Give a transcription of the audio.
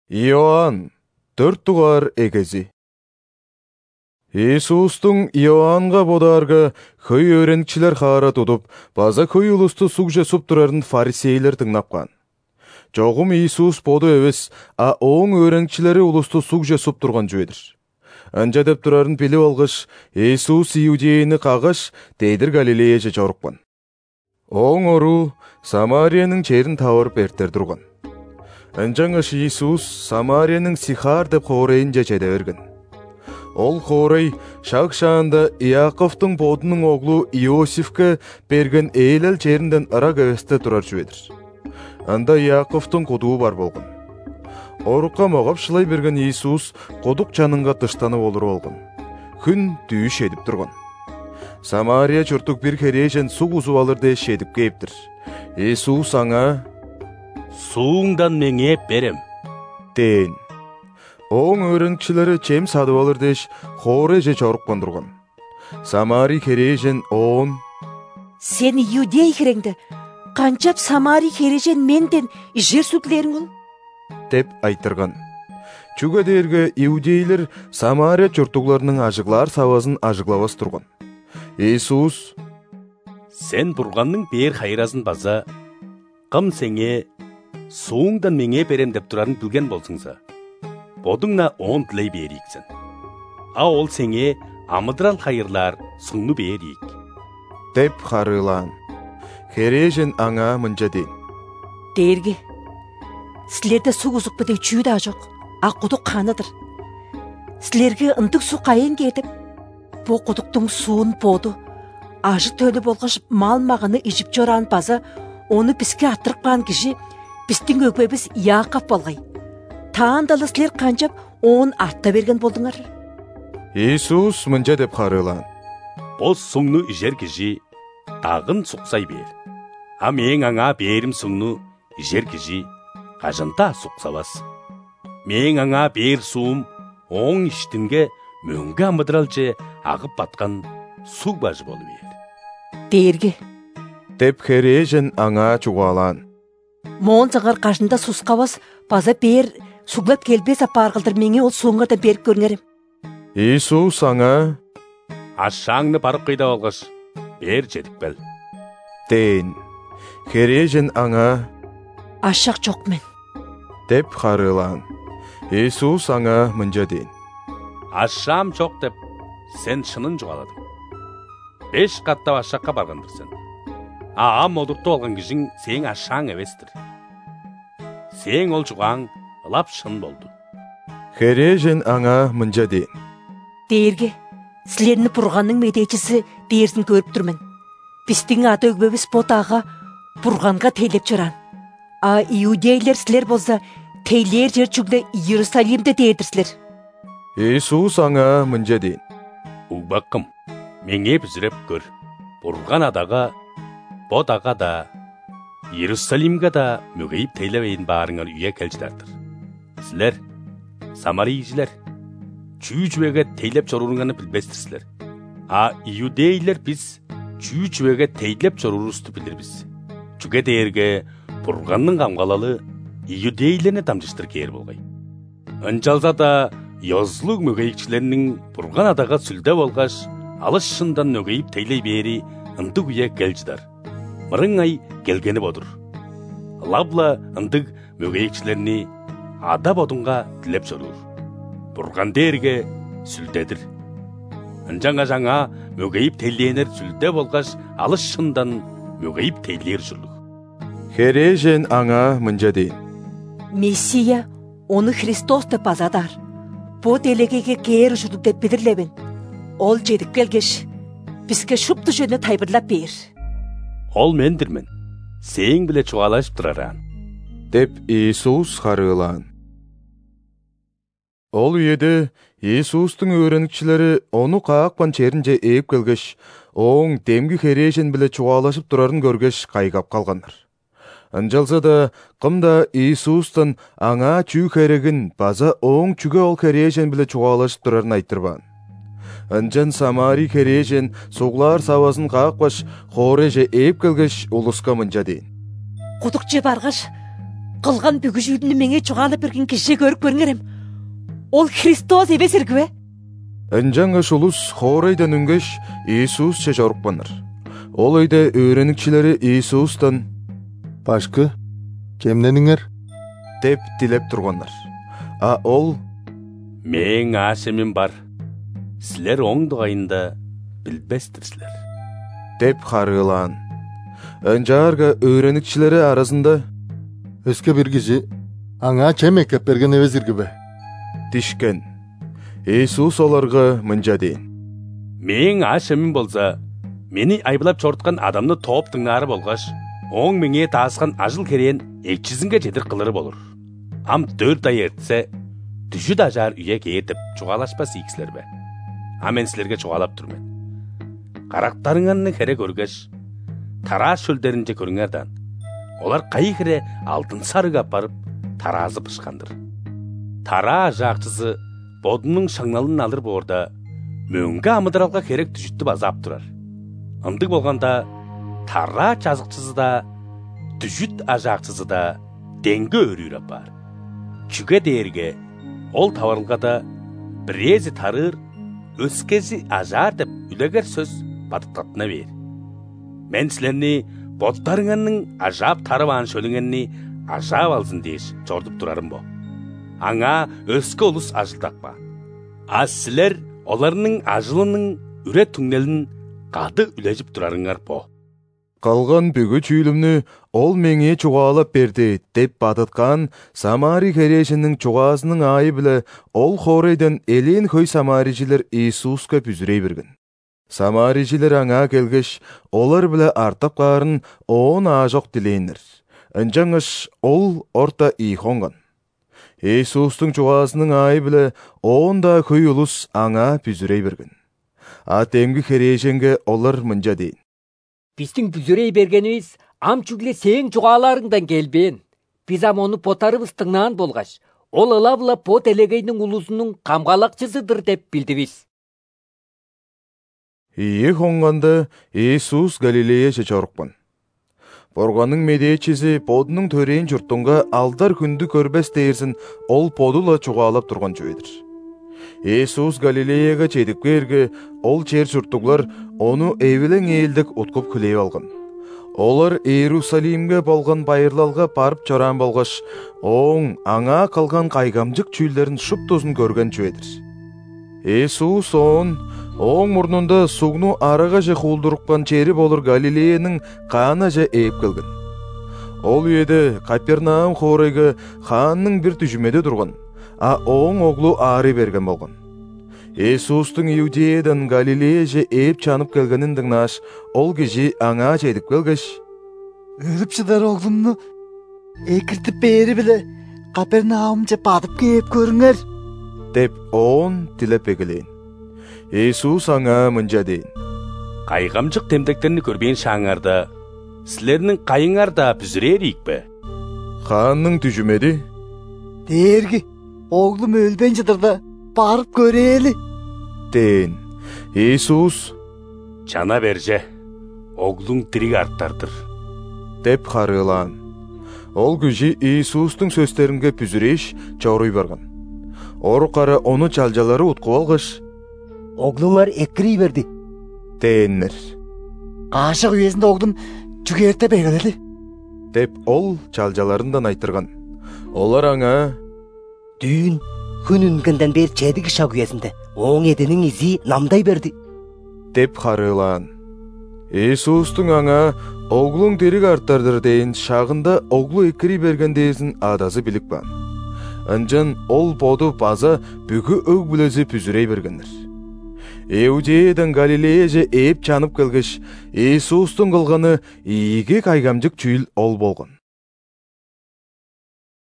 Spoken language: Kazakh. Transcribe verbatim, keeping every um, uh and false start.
Иоанн төрт тугар эгези. Иисустың Иоаннга бодарга хөй өренкчилер хара тудуп, база хөй улусту сугже суп турарын фарисейлер тыңнапкан. Жогум Иисус боду эбес, а оң өренкчилери улусту сугже суп турган жүйедир. Анжа деп турарын билип алгыш, Иисус Иудейни кагыш, дейдир Галилеяже жоруккан. Оң ору Самариянын черин табырып эртер турган. Анжаңыш Иисус Самариянын Сихар деп хоорейинже жете берген. Ол хоорей шак шаанда Иаковтың бодунун оглу Иосифке берген эйлел жеринден ырак эвесте турар жүйедир. Анда Иаковтың кудуу бар болгон. Орукка могап шылай берген Иисус кудук жанынга тыштанып олур болгон. Күн түйүш едип турган. Самария чуртук бир хережен су кузуп алыр деш едип кейиптир. Иисус аңа: "Сууңдан меңе берем" дейин. Оң өренкчилери чем садып алыр деш хоореже чоруккан турган. Самари хережен оон: "Сен Иудей хереңди, канчап Самари хережен менден жер сүтлериң ол?" деп айтырган. Чуга дээрге иудейлер Самария чуртукларынын ажыглар сабазын ажыглабас турган. Иисус: "Сен Бурганның бээр хайрасын база, кым сеңе сууңдан меңе берем деп турарын билген болсуңса, бодуңна он тилей берийиксен. А ол сеңе амыдырал хайырлар суңну берийик" деп харыылаан. Хережен аңа мынча дейин: "Дээрги, силерде су кузукпу деп чүү да жок, а кудук каныдыр. Силерге ындык суу кайын кетип, бу кудуктун суун боду ажы төлү болгош мал магыны ижип жоран база оны бизге аттырккан киши биздин өкпөбүз Иаков болгай. Таандалы силер канчап он артта берген болдуңар?" Иисус мынча деп харыылаан: "Бос суңну ижер киши тагын суксай бер. А мен аңа берим суңну ижер киши кажында суксабас. Мен аңа бер суум оң иштинге мөңгө амыдырал же агып баткан су бажы болу бер" "Дээрги" деп хережен аңа чугаалаан. "Моон загар кажында сускабас база бер суглап келбес апаргылдыр меңе ол сууңарда берип көрүңерим." Иисус аңа: "Ашаңны барып кыйда болгош бер жетип кел" дейин. Хережен аңа: "Ашак жок мен" деп харыылаан. Иисус аңа мынча дейин: "Ашам жок деп сен шынын жугаладың. Беш каттап ашакка баргандыр сен. А ам олуртуп алган кишиң сең ашаң эбестир. Сең ол жугаң ылап шын болду." Хережен аңа мынча дейин: "Дээрги, силерни Бурганның медечиси дээрсин көрүп турмун. Биздин ата өкпөбүз бу дагы Бурганга тейлеп жоран. А иудейлер силер болса тейлер жер чүгле Иерусалимде дээдирсилер." Иисус аңа мынча дейин: "Угбаккым, меңе бүзүрөп көр. Бурган адага, бо дага да, Иерусалимге да мөгөйүп тейлебейин баарыңар үйе келжидартыр. Силер, Самарийжилер, чүү жүбеге тейлеп чорууруңарны билбестирсилер. А иудейлер биз чүү жүбеге тейлеп чорурусту билирбиз. Чүге дээрге Бурганның камгалалы иудейлерни дамжыштыр кээр болгай. Ынчалса да Йозлук мөгөйикчилеринин Бурган адага сүлдө болгаш алыс шындан мөгөйүп тейлей бери ындык үйе келжидар. Мырың ай келгени бодур. Лабла ындык мөгөйикчилерини ада бодунга тилеп чоруур. Бурган дээрге сүлдедир. Ынжаңа жаңа мөгөйүп тейлейенер сүлдө болгаш алыс шындан мөгөйүп тейлер журлук." Хережен аңа мынча дейин: "Мессия оны Христос деп азадар. Бу делегеге кээр ушулук деп билирлебин. Ол жетип келгеш, бизге шупту жөнү тайбырлап бер." "Ол мендирмин. Сең биле чугалашып тураран" деп Иисус харыылаан. Ол үйеде Иисустың өренкчилери ону каакпан черинже ээп келгеш, оң демги хережен биле чугалашып турарын көргеш кайгап калгандар. Анжалса да кымда Иисустан аңа чүү керегин база оң чүгө ол хережен биле чугалашып турарын айтырбаан. Анжан Самари хережен суглар сабасын каакпаш хореже ээп келгеш улуска мынча дейин: "Кудук же баргаш, Кылган бүгү жүйдүнү меңе чугаалап берген киши көрүп көрүңерем. Ол Христос эбес иргибе? Анжаңаш улус хорайдан үнгеш Иисус чачорукпаныр. Ол өйдө өөреникчилери Иисустан «Башкы, кемнениңер?» деп тилеп тургандар. А ол «Мен ашемим бар. Силер оң дугайында билбестирсилер» деп харыылаан. Анжаарга өөреникчилери арасында «Өскө бир киши аңа чем экеп берген эбес иргибе?» дишкен. Иисус оларга мынча дейин: «Мен ашемим болса, мени айбылап чорткан адамны топ тыңнары болгаш, оң меңе тааскан ажыл керен экчизинге жетир кылыры болур. Ам төрт ай эртсе, түшү дажар үйе кетип чугалашпас ийксилербе. А мен силерге чугалап турмен. Карактарыңарны хере көргөш, Тараа шөлдеринче көрүңердан. Олар кайхире алтын сарыга барып таразы пышкандыр. Тараа жакчысы бодунун шаңналын алыр боорда мөңгө амыдыралга керек түшүттү базап турар. Ындык болгонда тараа жазыкчысы да түшүт ажакчысы да деңгө өрүүрөп бар. Чүге дээрге ол табарылгада бирези тарыр, өскези ажар деп үлегер сөз батыктатына бер. Мен силерни боттарыңарның ажап тарыбаан шөлүңерни ажап алсын деш чордуп турарым бо. Аңа өскө улус ажылдакпа. А силер оларның ажылының үре түңнелин кады үлежип турарыңар бо. Калган бүгү чүйлүмнү ол меңе чугаалап берди деп батыткан Самари херешинин чугаасынын айы биле ол хорейден элин хөй самарижилер Иисуска бүзүрей берген. Самарижилер аңа келгеш, олар биле артап каарын оон аажок дилейнер. Анжаңыш ол орта ийхонган. Иисустун чугаасынын айы биле оон да хөй улус аңа бүзүрей берген. А темги херешенге олар мынча дейин: Биздин бүзүрей бергенибиз ам чүгле сең чугааларыңдан келбен. Биз ам ону потарыбыз тыңнан болгаш, ол ылабыла пот элегейдин улусунун камгалакчысыдыр деп билдибиз. Ийи хонганда Иисус Галилея чачорукпан. Борганын медечиси подунун төрейин журтунга алдар күндү көрбес дээрсин ол подула чугаалап турган жойдыр. Иисус Галилеяга жетип келге, ол чер журттуглар ону эвилең элдик уткуп күлеп алган. Олар Иерусалимге болгон байырлалга барып чоран болгош, оң аңа калган кайгамжык чүйлдерин шуптузун көргөн жойдыр. Иисус он оң мурнунда сугну арага же хулдурукпан чери болур Галилеянын каана же ээп келген. Ол үйөдө Капернаум хорайга хаанның бир түшүмөдө турган, а оң оглу ары берген болгон. Иисустун Иудеядан Галилея же ээп чанып келгенин дыңнаш, ол киши аңа жетип келгеш: «Өлүп чыдар оглумну экиртип бери биле Капернаум же батып кеп көрүңөр» деп оон тилеп эгелейин. Иисус аңа мынча дейин: Кайгамжык темдектерни көрбейин шаңарда, силернин кайыңар да бүзүрээр ийикпе? Хаанның түшүмеди: «Дээрги, оглум өлбен жыдырда барып көрели» дейин. Иисус: «Жана берже, оглуң тирик арттардыр» деп харыылаан. Ол киши Иисустун сөздөрүнгө бүзүреш чоруй барган. Ору кара ону чалжалары уткуп алгыш: «Оглуңар экирий берди» дейиннер. «Кашык үйесинде оглум жүгерте бегелedi» деп ол чалжаларындан айтырган. Олар аңа: «Дүйүн күн үнгөндөн бери чедиги шак үйесинде оң эденин изи намдай берди» деп харыылаан. Иисустун аңа оглуң тирик арттардыр дейин шагында оглу экирий берген дээсин адасы билип баан. Анжан ол боду база бүгү өг бүлөзү бүзүрей бергендер. Иудеядан Галилея же ээп чанып келгеш, Иисустун кылганы ийги кайгамжык чүйл ол болгон.